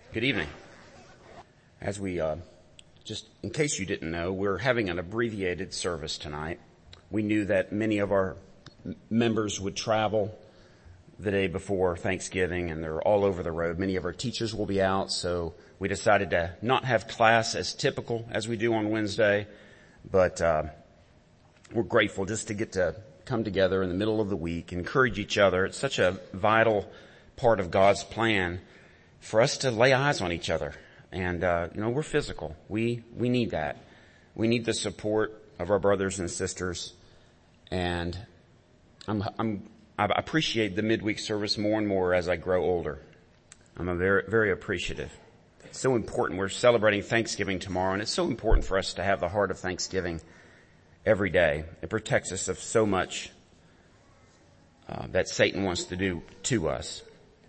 Good evening. As we, just in case you didn't know, we're having an abbreviated service tonight. We knew that many of our members would travel the day before Thanksgiving and they're all over the road. Many of our teachers will be out, so we decided to not have class as typical as we do on Wednesday, but we're grateful just to get to come together in the middle of the week, encourage each other. It's such a vital part of God's plan for us to lay eyes on each other. And, we're physical. We need that. We need the support of our brothers and sisters. And I appreciate the midweek service more and more as I grow older. I'm very, very appreciative. It's so important. We're celebrating Thanksgiving tomorrow, and it's so important for us to have the heart of Thanksgiving every day. It protects us of so much that Satan wants to do to us.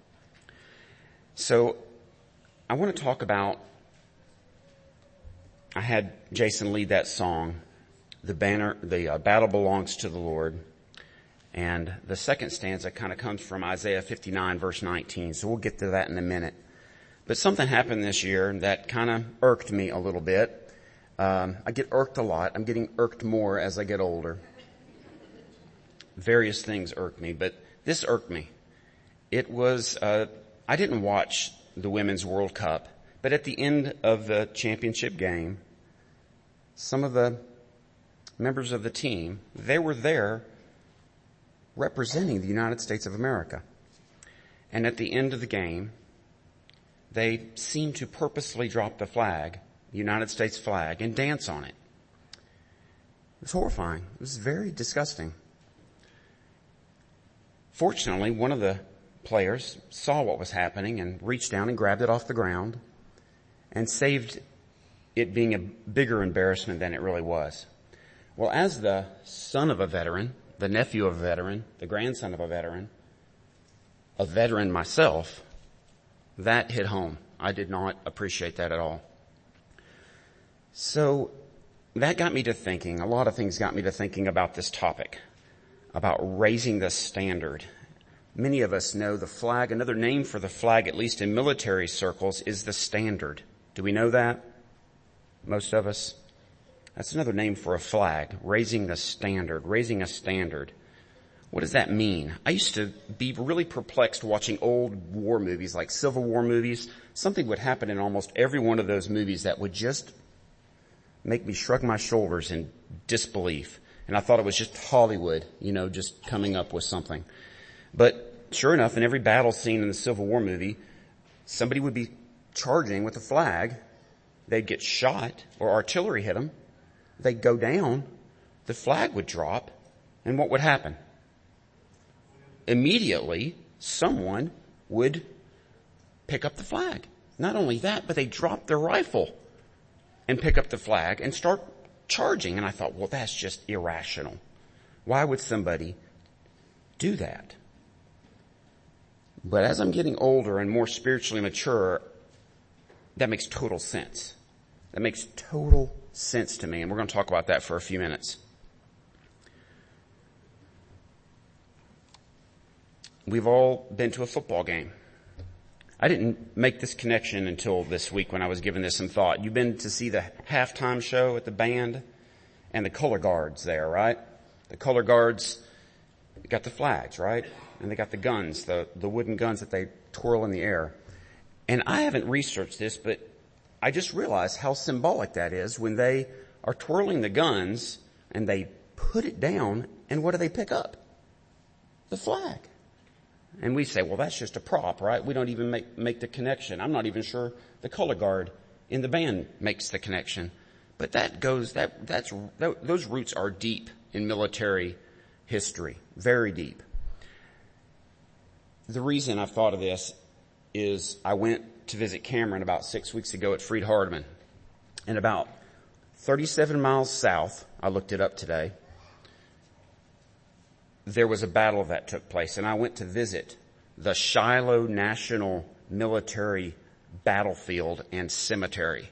So I want to talk about, I had Jason lead that song, the battle belongs to the Lord. And the second stanza kind of comes from Isaiah 59 verse 19. So we'll get to that in a minute. But something happened this year that kind of irked me a little bit. I get irked a lot. I'm getting irked more as I get older. Various things irk me, but this irked me. It was, I didn't watch the Women's World Cup, but at the end of the championship game, some of the members of the team, they were there representing the United States of America. And at the end of the game, they seemed to purposely drop the flag, the United States flag, and dance on it. It was horrifying. It was very disgusting. Fortunately, one of the players saw what was happening and reached down and grabbed it off the ground and saved it being a bigger embarrassment than it really was. Well, as the son of a veteran, the nephew of a veteran, the grandson of a veteran myself, that hit home. I did not appreciate that at all. So that got me to thinking, a lot of things got me to thinking about this topic, about raising the standard. Many of us know the flag. Another name for the flag, at least in military circles, is the standard. Do we know that? Most of us. That's another name for a flag, raising the standard, raising a standard. What does that mean? I used to be really perplexed watching old war movies, like Civil War movies. Something would happen in almost every one of those movies that would just make me shrug my shoulders in disbelief. And I thought it was just Hollywood, just coming up with something. But sure enough, in every battle scene in the Civil War movie, somebody would be charging with a flag. They'd get shot or artillery hit them. They'd go down. The flag would drop. And what would happen? Immediately, someone would pick up the flag. Not only that, but they'd drop their rifle and pick up the flag and start charging. And I thought, well, that's just irrational. Why would somebody do that? But as I'm getting older and more spiritually mature, that makes total sense. That makes total sense to me, and we're going to talk about that for a few minutes. We've all been to a football game. I didn't make this connection until this week when I was giving this some thought. You've been to see the halftime show at the band and the color guards there, right? The color guards got the flags, right? And they got the guns, the wooden guns that they twirl in the air. And I haven't researched this, but I just realized how symbolic that is when they are twirling the guns and they put it down, and what do they pick up? The flag. And we say, well, that's just a prop, right? We don't even make the connection. I'm not even sure the color guard in the band makes the connection. But those roots are deep in military history, very deep. The reason I've thought of this is I went to visit Cameron about 6 weeks ago at Freed-Hardeman. And about 37 miles south, I looked it up today, there was a battle that took place. And I went to visit the Shiloh National Military Battlefield and Cemetery.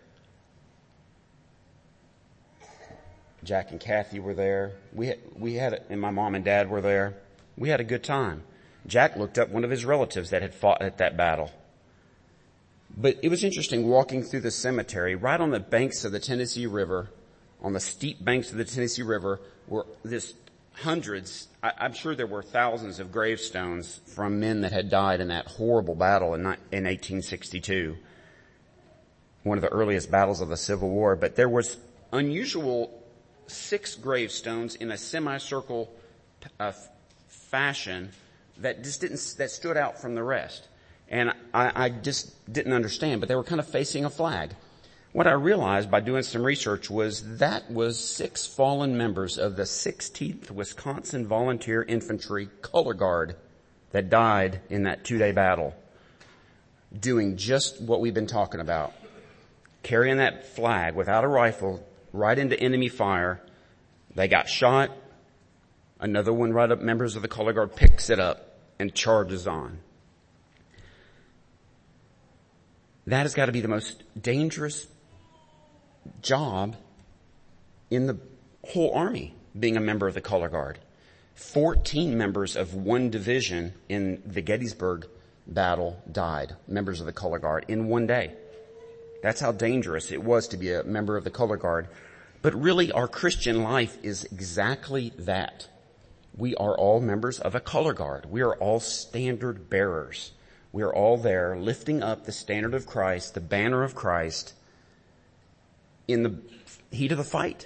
Jack and Kathy were there. And my mom and dad were there. We had a good time. Jack looked up one of his relatives that had fought at that battle. But it was interesting walking through the cemetery right on the banks of the Tennessee River, on the steep banks of the Tennessee River, were this hundreds, I'm sure there were thousands of gravestones from men that had died in that horrible battle in 1862, one of the earliest battles of the Civil War. But there was unusual 6 gravestones in a semicircle fashion that stood out from the rest. And I just didn't understand, but they were kind of facing a flag. What I realized by doing some research was 6 fallen members of the 16th Wisconsin Volunteer Infantry Color Guard that died in that 2-day battle, doing just what we've been talking about, carrying that flag without a rifle right into enemy fire. They got shot. Another one, right up, members of the Color Guard, picks it up and charges on. That has got to be the most dangerous job in the whole Army, being a member of the Color Guard. 14 members of one division in the Gettysburg battle died, members of the Color Guard, in one day. That's how dangerous it was to be a member of the Color Guard. But really, our Christian life is exactly that. We are all members of a Color Guard. We are all standard bearers. We are all there lifting up the standard of Christ, the banner of Christ, in the heat of the fight.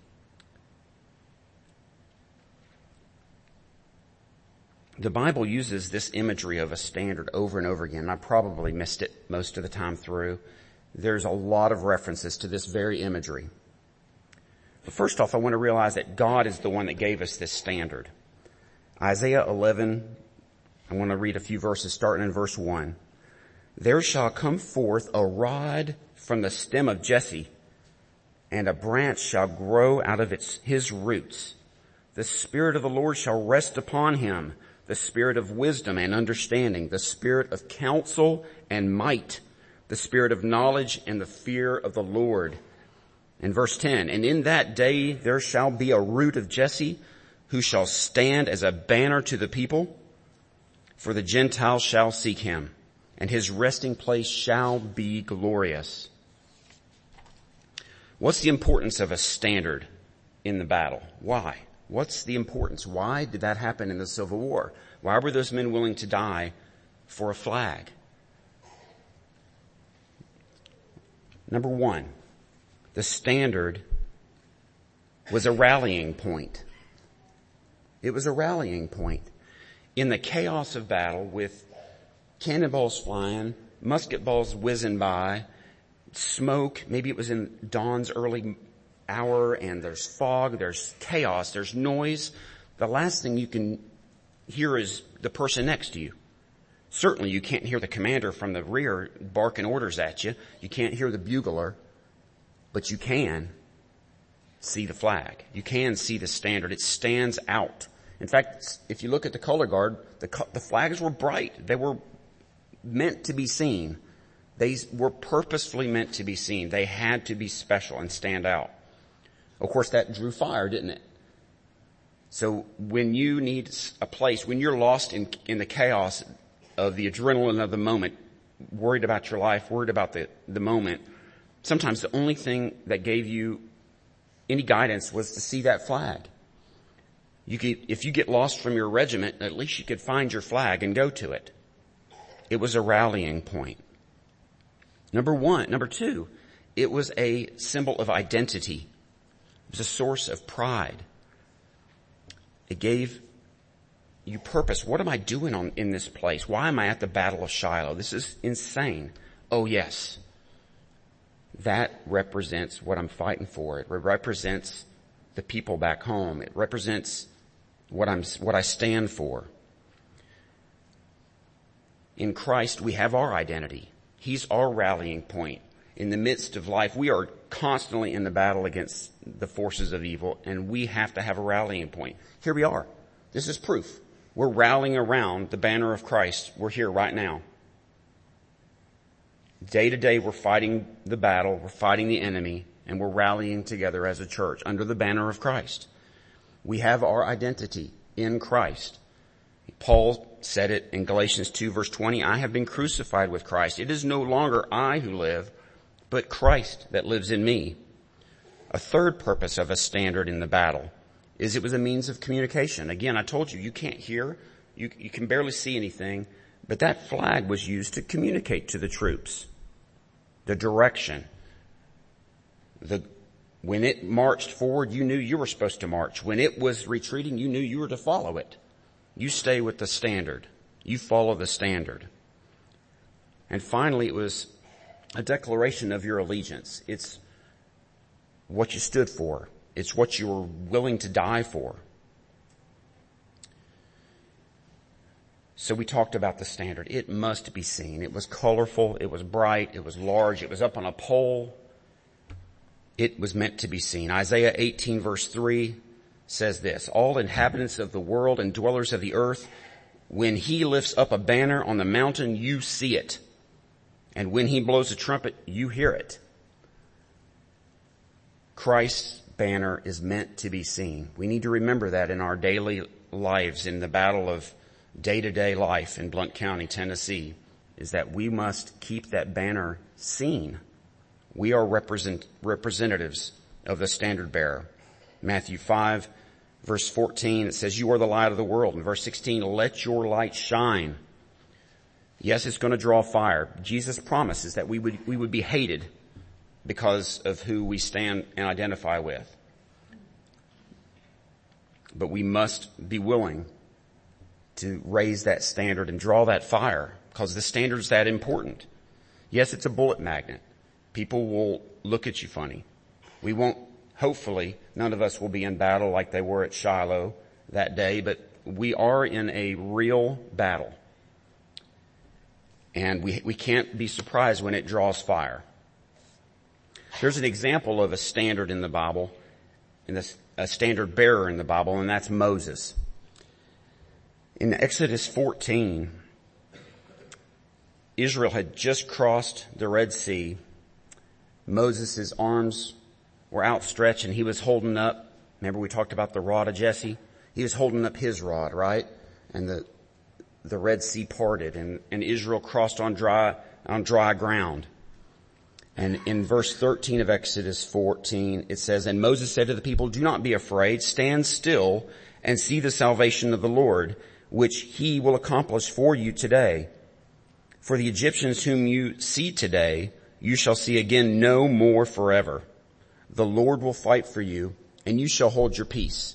The Bible uses this imagery of a standard over and over again. I probably missed it most of the time through. There's a lot of references to this very imagery. But first off, I want to realize that God is the one that gave us this standard. Isaiah 11, I want to read a few verses starting in verse 1. There shall come forth a rod from the stem of Jesse, and a branch shall grow out of his roots. The Spirit of the Lord shall rest upon him, the Spirit of wisdom and understanding, the Spirit of counsel and might, the Spirit of knowledge and the fear of the Lord. In verse 10, and in that day there shall be a root of Jesse, who shall stand as a banner to the people. For the Gentiles shall seek him, and his resting place shall be glorious. What's the importance of a standard in the battle? Why? What's the importance? Why did that happen in the Civil War? Why were those men willing to die for a flag? Number 1, the standard was a rallying point. It was a rallying point. In the chaos of battle, with cannonballs flying, musket balls whizzing by, smoke, maybe it was in dawn's early hour, and there's fog, there's chaos, there's noise, the last thing you can hear is the person next to you. Certainly you can't hear the commander from the rear barking orders at you. You can't hear the bugler, but you can see the flag. You can see the standard. It stands out. In fact, if you look at the Color Guard, the flags were bright. They were meant to be seen. They were purposefully meant to be seen. They had to be special and stand out. Of course, that drew fire, didn't it? So when you need a place, when you're lost in the chaos of the adrenaline of the moment, worried about your life, worried about the moment, sometimes the only thing that gave you any guidance was to see that flag. If you get lost from your regiment, at least you could find your flag and go to it. It was a rallying point. Number 2, it was a symbol of identity. It was a source of pride. It gave you purpose. What am I doing in this place? Why am I at the Battle of Shiloh? This is insane. Oh yes. That represents what I'm fighting for. It represents the people back home. It represents what I stand for. In Christ, we have our identity. He's our rallying point. In the midst of life, we are constantly in the battle against the forces of evil, and we have to have a rallying point. Here we are. This is proof. We're rallying around the banner of Christ. We're here right now. Day to day, we're fighting the battle, we're fighting the enemy, and we're rallying together as a church under the banner of Christ. We have our identity in Christ. Paul said it in Galatians 2 verse 20, I have been crucified with Christ. It is no longer I who live, but Christ that lives in me. A third purpose of a standard in the battle is it was a means of communication. Again, I told you, you can't hear, you can barely see anything, but that flag was used to communicate to the troops the direction. When it marched forward, you knew you were supposed to march. When it was retreating, you knew you were to follow it. You stay with the standard. You follow the standard. And finally, it was a declaration of your allegiance. It's what you stood for. It's what you were willing to die for. So we talked about the standard. It must be seen. It was colorful. It was bright. It was large. It was up on a pole. It was meant to be seen. Isaiah 18 verse 3 says this, all inhabitants of the world and dwellers of the earth, when he lifts up a banner on the mountain, you see it. And when he blows a trumpet, you hear it. Christ's banner is meant to be seen. We need to remember that in our daily lives, in the battle of day-to-day life in Blount County, Tennessee, is that we must keep that banner seen. We are representatives of the standard bearer. Matthew 5 verse 14, it says, you are the light of the world. In verse 16, let your light shine. Yes, it's going to draw fire. Jesus promises that we would be hated because of who we stand and identify with. But we must be willing to raise that standard and draw that fire because the standard is that important. Yes, it's a bullet magnet. People will look at you funny. We won't, hopefully, none of us will be in battle like they were at Shiloh that day, but we are in a real battle. And we can't be surprised when it draws fire. There's an example of a standard in the Bible, a standard bearer in the Bible, and that's Moses. In Exodus 14, Israel had just crossed the Red Sea. Moses' arms were outstretched and he was holding up, remember we talked about the rod of Jesse? He was holding up his rod, right? And the Red Sea parted and Israel crossed on dry ground. And in verse 13 of Exodus 14, it says, and Moses said to the people, do not be afraid, stand still and see the salvation of the Lord, which he will accomplish for you today. For the Egyptians whom you see today, you shall see again no more forever. The Lord will fight for you, and you shall hold your peace.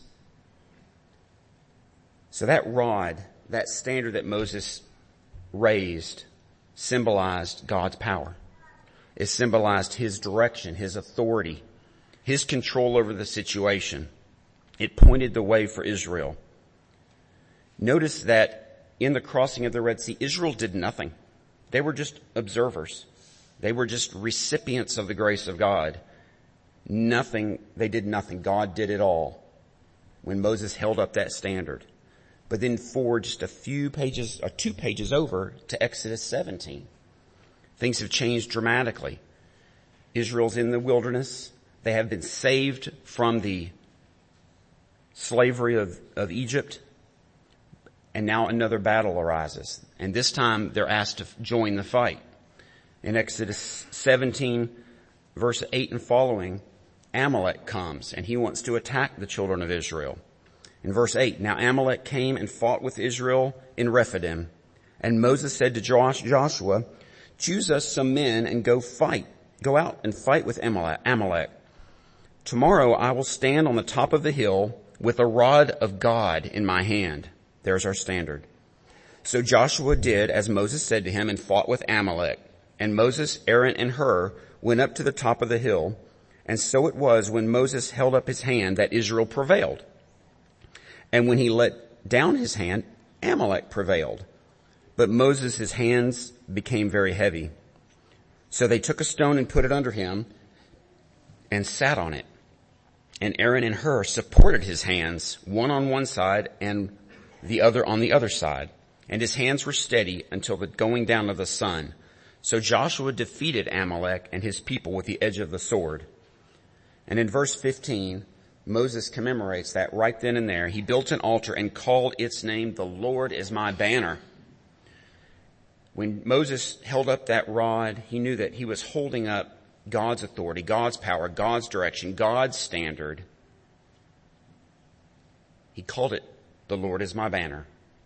So that rod, that standard that Moses raised, symbolized God's power. It symbolized his direction, his authority, his control over the situation. It pointed the way for Israel. Notice that in the crossing of the Red Sea, Israel did nothing. They were just observers. They were just recipients of the grace of God. They did nothing. God did it all when Moses held up that standard. But then forward just a few pages, or 2 pages over to Exodus 17. Things have changed dramatically. Israel's in the wilderness. They have been saved from the slavery of Egypt. And now another battle arises. And this time they're asked to join the fight. In Exodus 17, verse 8 and following, Amalek comes and he wants to attack the children of Israel. In verse 8, now Amalek came and fought with Israel in Rephidim. And Moses said to Joshua, choose us some men and go out and fight with Amalek. Tomorrow I will stand on the top of the hill with a rod of God in my hand. There's our standard. So Joshua did as Moses said to him and fought with Amalek. And Moses, Aaron, and Hur went up to the top of the hill. And so it was when Moses held up his hand that Israel prevailed. And when he let down his hand, Amalek prevailed. But Moses' hands became very heavy. So they took a stone and put it under him and sat on it. And Aaron and Hur supported his hands, one on one side and the other on the other side. And his hands were steady until the going down of the sun. So Joshua defeated Amalek and his people with the edge of the sword. And in verse 15, Moses commemorates that right then and there. He built an altar and called its name, "The Lord is my banner." When Moses held up that rod, he knew that he was holding up God's authority, God's power, God's direction, God's standard. He called it, "The Lord is my banner."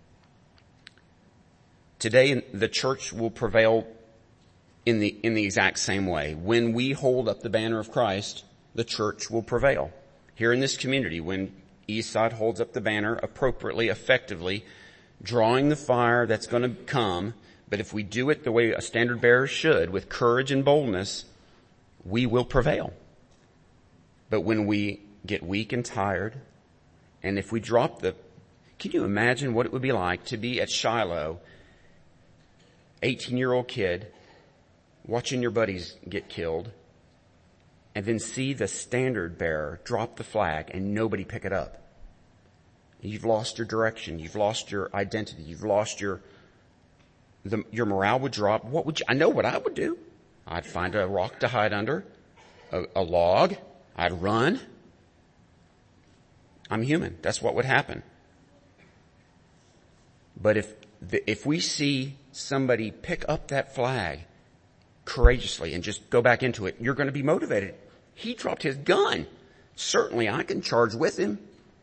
Today, the church will prevail in the exact same way. When we hold up the banner of Christ, the church will prevail. Here in this community, when Eastside holds up the banner appropriately, effectively, drawing the fire that's going to come, but if we do it the way a standard bearer should, with courage and boldness, we will prevail. But when we get weak and tired, and if we drop can you imagine what it would be like to be at Shiloh, 18-year-old kid, watching your buddies get killed, and then see the standard bearer drop the flag and nobody pick it up? You've lost your direction. You've lost your identity. You've lost your morale would drop. I know what I would do. I'd find a rock to hide under, a log. I'd run. I'm human. That's what would happen. But if we see somebody pick up that flag courageously and just go back into it, you're going to be motivated. He dropped his gun. Certainly I can charge with him.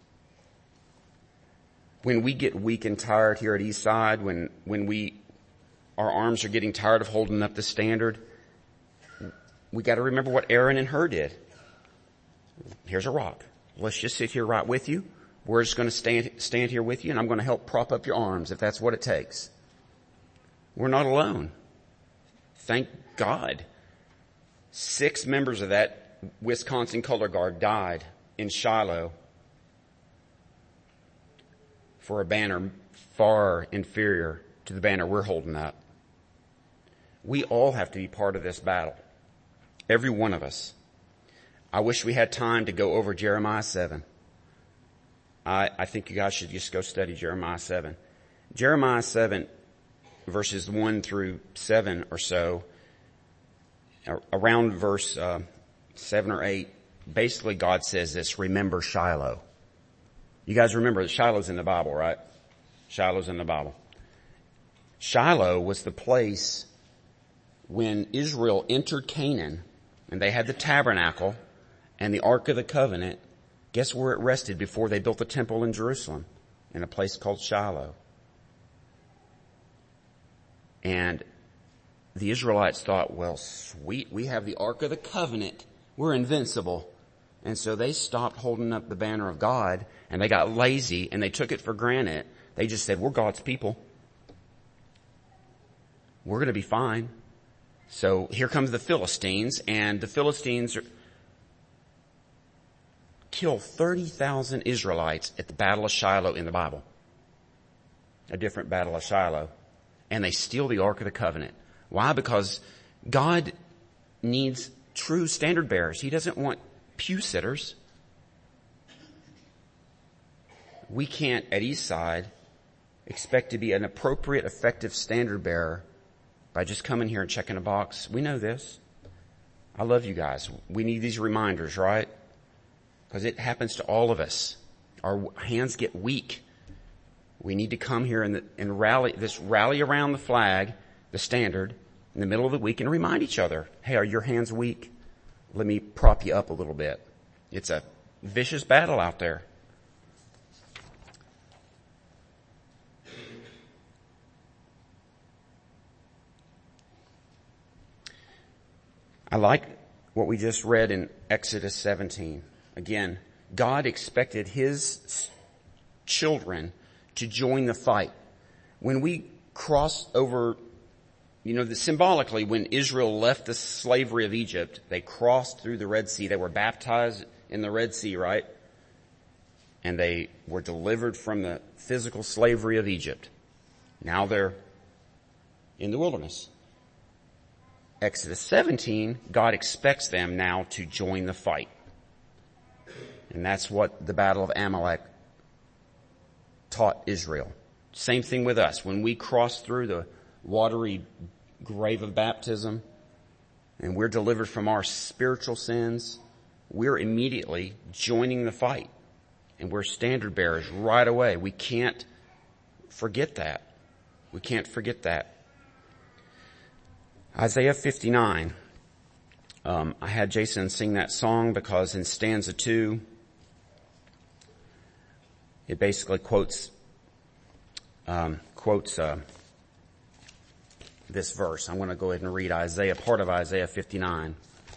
When we get weak and tired here at Eastside, when our arms are getting tired of holding up the standard, we got to remember what Aaron and Hur did. Here's a rock. Let's just sit here right with you. We're just going to stand here with you, and I'm going to help prop up your arms if that's what it takes. We're not alone. Thank God. 6 members of that Wisconsin Color Guard died in Shiloh for a banner far inferior to the banner we're holding up. We all have to be part of this battle. Every one of us. I wish we had time to go over Jeremiah 7. I think you guys should just go study Jeremiah 7. Jeremiah 7, verses 1 through 7 or so, around verse 7 or 8, basically God says this: remember Shiloh. You guys remember that Shiloh's in the Bible, right? Shiloh's in the Bible. Shiloh was the place when Israel entered Canaan and they had the tabernacle and the Ark of the Covenant. Guess where it rested before they built the temple in Jerusalem? In a place called Shiloh. And the Israelites thought, well, sweet, we have the Ark of the Covenant. We're invincible. And so they stopped holding up the banner of God, and they got lazy, and they took it for granted. They just said, we're God's people. We're going to be fine. So here comes the Philistines, and the Philistines kill 30,000 Israelites at the Battle of Shiloh in the Bible. A different Battle of Shiloh. And they steal the Ark of the Covenant. Why? Because God needs true standard bearers. He doesn't want pew sitters. We can't, at Eastside, expect to be an appropriate, effective standard bearer by just coming here and checking a box. We know this. I love you guys. We need these reminders, right? Because it happens to all of us. Our hands get weak. We need to come here and rally around the flag, the standard, in the middle of the week and remind each other, hey, are your hands weak? Let me prop you up a little bit. It's a vicious battle out there. I like what we just read in Exodus 17. Again, God expected His children to join the fight. When we cross over, symbolically, when Israel left the slavery of Egypt, they crossed through the Red Sea. They were baptized in the Red Sea, right? And they were delivered from the physical slavery of Egypt. Now they're in the wilderness. Exodus 17, God expects them now to join the fight. And that's what the Battle of Amalek taught Israel. Same thing with us. When we cross through the watery grave of baptism and we're delivered from our spiritual sins, we're immediately joining the fight. And we're standard bearers right away. We can't forget that. We can't forget that. Isaiah 59. I had Jason sing that song because in stanza 2, it basically quotes this verse. I'm going to go ahead and read part of Isaiah 59.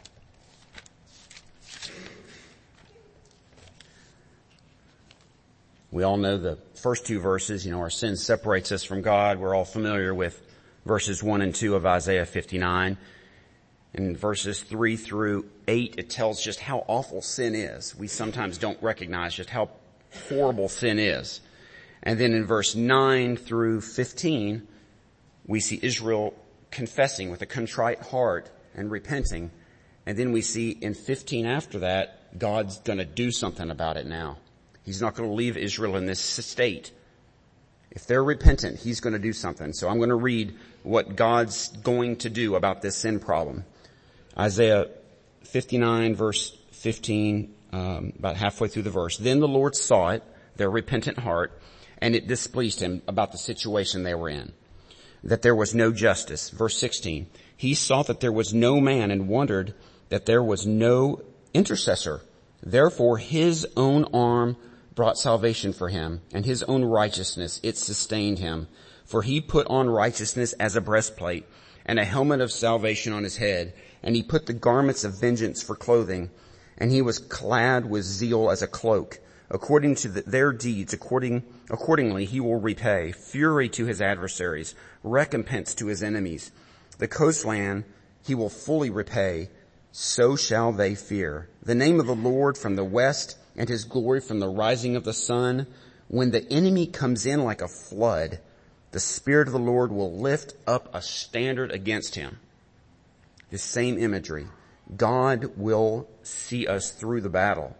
We all know the first two verses, our sin separates us from God. We're all familiar with verses 1 and 2 of Isaiah 59. In verses 3 through 8, it tells just how awful sin is. We sometimes don't recognize just how horrible sin is. And then in verse 9 through 15, we see Israel confessing with a contrite heart and repenting. And then we see in 15 after that, God's going to do something about it now. He's not going to leave Israel in this state. If they're repentant, he's going to do something. So I'm going to read what God's going to do about this sin problem. Isaiah 59 verse 15, about halfway through the verse. Then the Lord saw it, their repentant heart, and it displeased him about the situation they were in, that there was no justice. Verse 16, he saw that there was no man and wondered that there was no intercessor. Therefore his own arm brought salvation for him, and his own righteousness, it sustained him. For he put on righteousness as a breastplate, and a helmet of salvation on his head, and he put the garments of vengeance for clothing, and he was clad with zeal as a cloak. According to their deeds, accordingly he will repay fury to his adversaries, recompense to his enemies. The coastland he will fully repay, so shall they fear. The name of the Lord from the west, and his glory from the rising of the sun. When the enemy comes in like a flood, the Spirit of the Lord will lift up a standard against him. This same imagery. God will see us through the battle.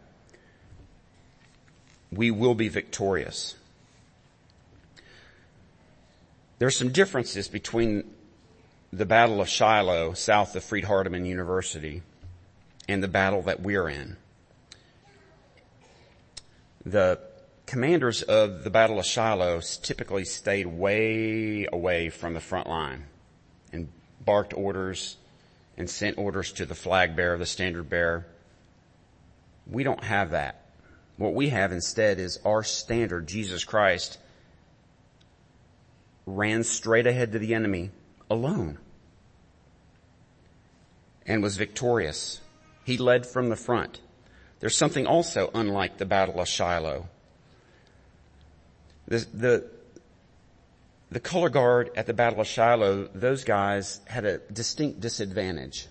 We will be victorious. There are some differences between the Battle of Shiloh, south of Freed-Hardeman University, and the battle that we're in. The commanders of the Battle of Shiloh typically stayed way away from the front line and barked orders and sent orders to the flag bearer, the standard bearer. We don't have that. What we have instead is our standard, Jesus Christ, ran straight ahead to the enemy alone and was victorious. He led from the front. There's something also unlike the Battle of Shiloh. The color guard at the Battle of Shiloh, those guys had a distinct disadvantage.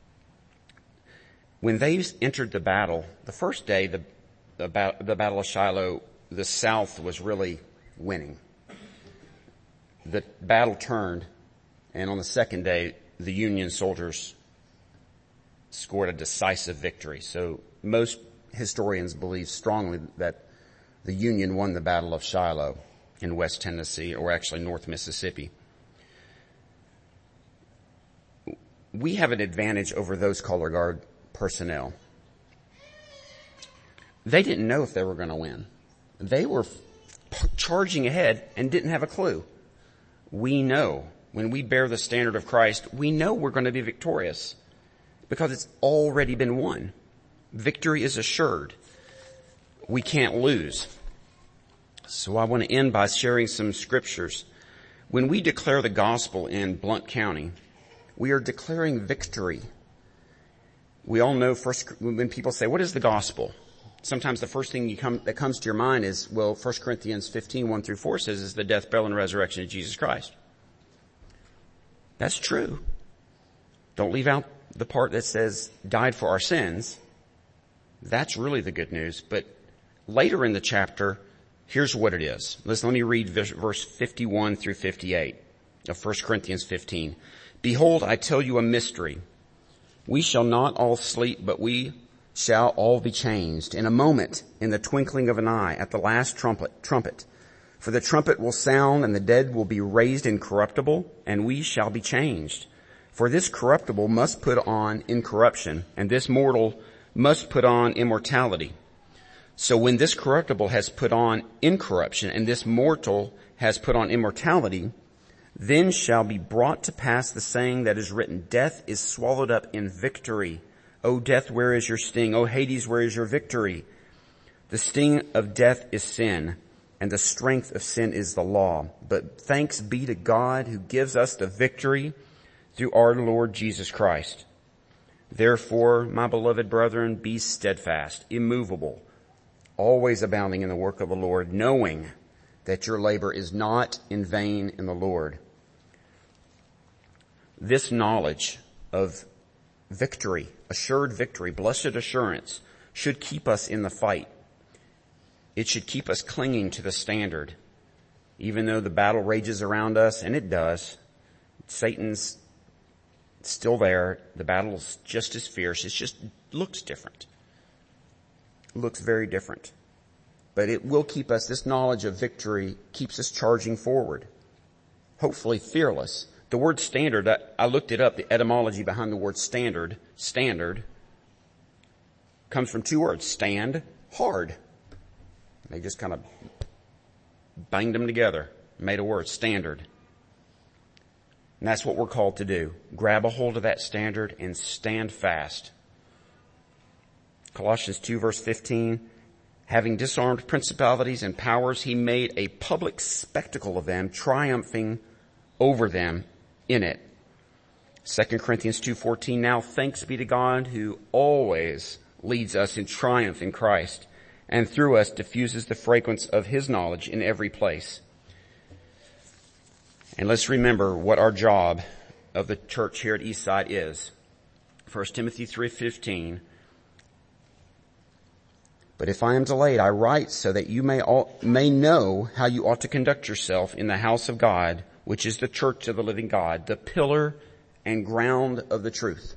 When they entered the battle, the first day, the Battle of Shiloh, the South was really winning. The battle turned, and on the second day, the Union soldiers scored a decisive victory. So most historians believe strongly that the Union won the Battle of Shiloh in West Tennessee, or actually North Mississippi. We have an advantage over those color guard personnel. They didn't know if they were going to win. They were charging ahead and didn't have a clue. We know when we bear the standard of Christ, we know we're going to be victorious because it's already been won. Victory is assured. We can't lose. So I want to end by sharing some scriptures. When we declare the gospel in Blount County, we are declaring victory. We all know when people say, what is the gospel? Sometimes the first thing that comes to your mind is, 1 Corinthians 15, 1 through 4 says is the death, burial, and resurrection of Jesus Christ. That's true. Don't leave out the part that says died for our sins. That's really the good news. But later in the chapter, here's what it is. Let me read verse 51 through 58 of 1 Corinthians 15. Behold, I tell you a mystery. We shall not all sleep, but we shall all be changed in a moment, in the twinkling of an eye, at the last trumpet. For the trumpet will sound, and the dead will be raised incorruptible, and we shall be changed. For this corruptible must put on incorruption, and this mortal must put on immortality. So when this corruptible has put on incorruption and this mortal has put on immortality, then shall be brought to pass the saying that is written, death is swallowed up in victory. O death, where is your sting? O Hades, where is your victory? The sting of death is sin, and the strength of sin is the law. But thanks be to God who gives us the victory through our Lord Jesus Christ. Therefore, my beloved brethren, be steadfast, immovable, always abounding in the work of the Lord, knowing that your labor is not in vain in the Lord. This knowledge of victory, assured victory, blessed assurance, should keep us in the fight. It should keep us clinging to the standard. Even though the battle rages around us, and it does, Satan's still there. The battle's just as fierce. It just looks different. It looks very different. But it will keep us, this knowledge of victory keeps us charging forward. Hopefully fearless. The word standard, I looked it up, the etymology behind the word standard, comes from two words, stand, hard. They just kind of banged them together, made a word, standard. And that's what we're called to do. Grab a hold of that standard and stand fast. Colossians 2 verse 15, having disarmed principalities and powers, he made a public spectacle of them, triumphing over them in it. 2 Corinthians 2:14, now thanks be to God who always leads us in triumph in Christ, and through us diffuses the fragrance of his knowledge in every place. And let's remember what our job of the church here at Eastside is. 1 Timothy 3:15. But if I am delayed, I write so that you may know how you ought to conduct yourself in the house of God, which is the church of the living God, the pillar and ground of the truth.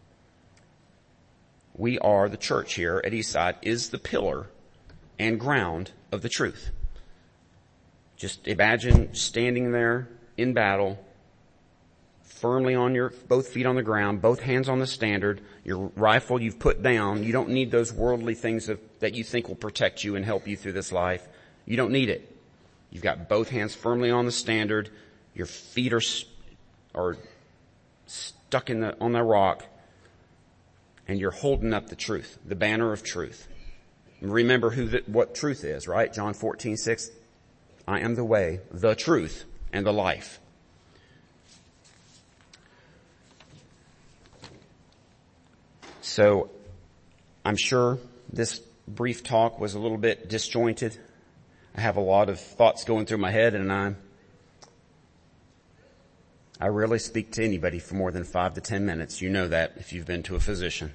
We are, the church here at Eastside is the pillar and ground of the truth. Just imagine standing there in battle, firmly on your both feet on the ground, both hands on the standard, your rifle you've put down. You don't need those worldly things that you think will protect you and help you through this life. You don't need it. You've got both hands firmly on the standard. Your feet are stuck on the rock, and you're holding up the truth, the banner of truth. And remember what truth is, right? John 14:6. I am the way, the truth, and the life. So I'm sure this brief talk was a little bit disjointed. I have a lot of thoughts going through my head, and I rarely speak to anybody for more than 5 to 10 minutes. You know that if you've been to a physician.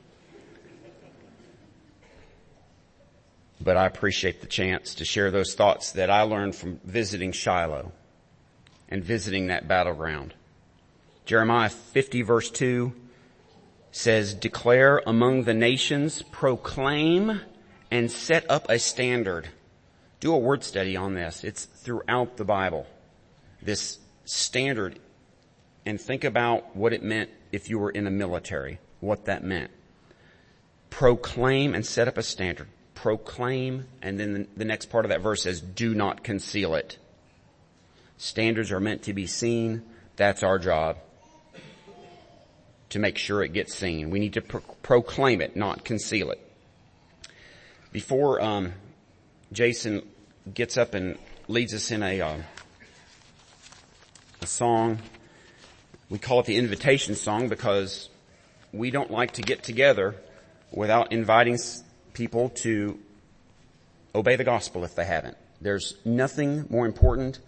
But I appreciate the chance to share those thoughts that I learned from visiting Shiloh and visiting that battleground. Jeremiah 50 verse 2 says, declare among the nations, proclaim and set up a standard. Do a word study on this. It's throughout the Bible. This standard, and think about what it meant if you were in the military, what that meant. Proclaim and set up a standard. Proclaim, and then the next part of that verse says, do not conceal it. Standards are meant to be seen. That's our job, to make sure it gets seen. We need to proclaim it, not conceal it. Before Jason gets up and leads us in a song, we call it the invitation song because we don't like to get together without inviting people to obey the gospel if they haven't. There's nothing more important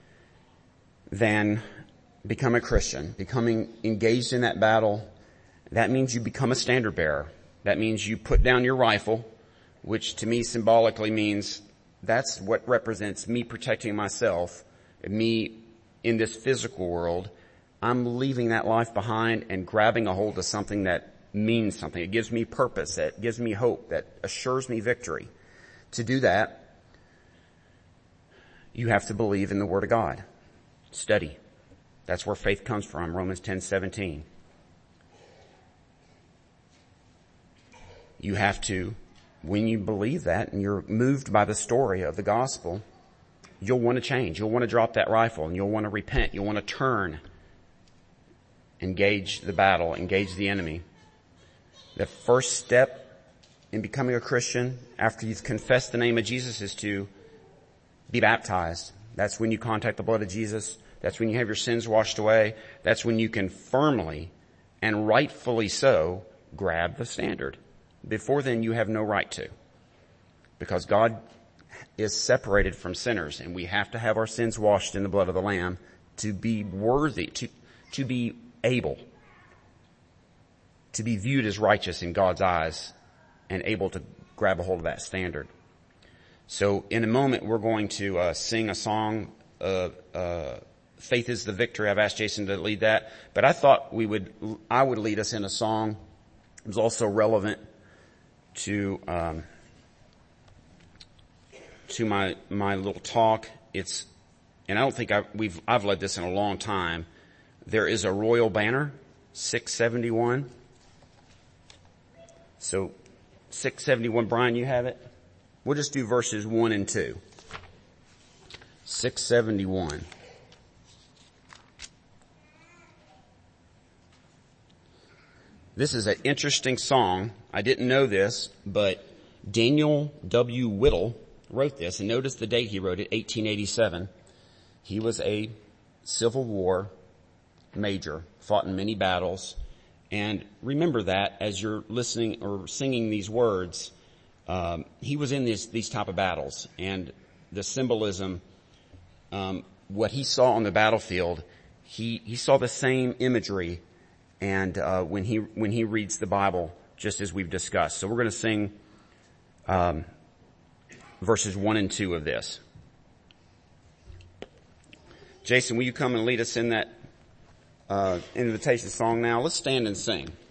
than become a Christian, becoming engaged in that battle. That means you become a standard bearer. That means you put down your rifle, which to me symbolically means that's what represents me protecting myself, me in this physical world. I'm leaving that life behind and grabbing a hold of something that means something. It gives me purpose. It gives me hope. That assures me victory. To do that, you have to believe in the Word of God. Study. That's where faith comes from, Romans 10:17. You have to, when you believe that and you're moved by the story of the gospel, you'll want to change. You'll want to drop that rifle and you'll want to repent. You'll want to turn, engage the battle, engage the enemy. The first step in becoming a Christian after you've confessed the name of Jesus is to be baptized. That's when you contact the blood of Jesus. That's when you have your sins washed away. That's when you can firmly and rightfully so grab the standard. Before then, you have no right to. Because God is separated from sinners, and we have to have our sins washed in the blood of the Lamb to be worthy, to be able, to be viewed as righteous in God's eyes and able to grab a hold of that standard. So in a moment, we're going to sing a song of Faith is the Victory. I've asked Jason to lead that, but I thought I would lead us in a song. It was also relevant to my little talk. And I don't think I've led this in a long time. There is a royal banner, 671. So 671, Brian, you have it? We'll just do verses 1 and 2. 671. This is an interesting song. I didn't know this, but Daniel W. Whittle wrote this, and notice the date he wrote it, 1887. He was a Civil War major, fought in many battles, and remember that as you're listening or singing these words, he was in these type of battles, and the symbolism, what he saw on the battlefield, he saw the same imagery, and when he reads the Bible, just as we've discussed. So we're going to sing verses 1 and 2 of this. Jason, will you come and lead us in that invitation song now? Let's stand and sing.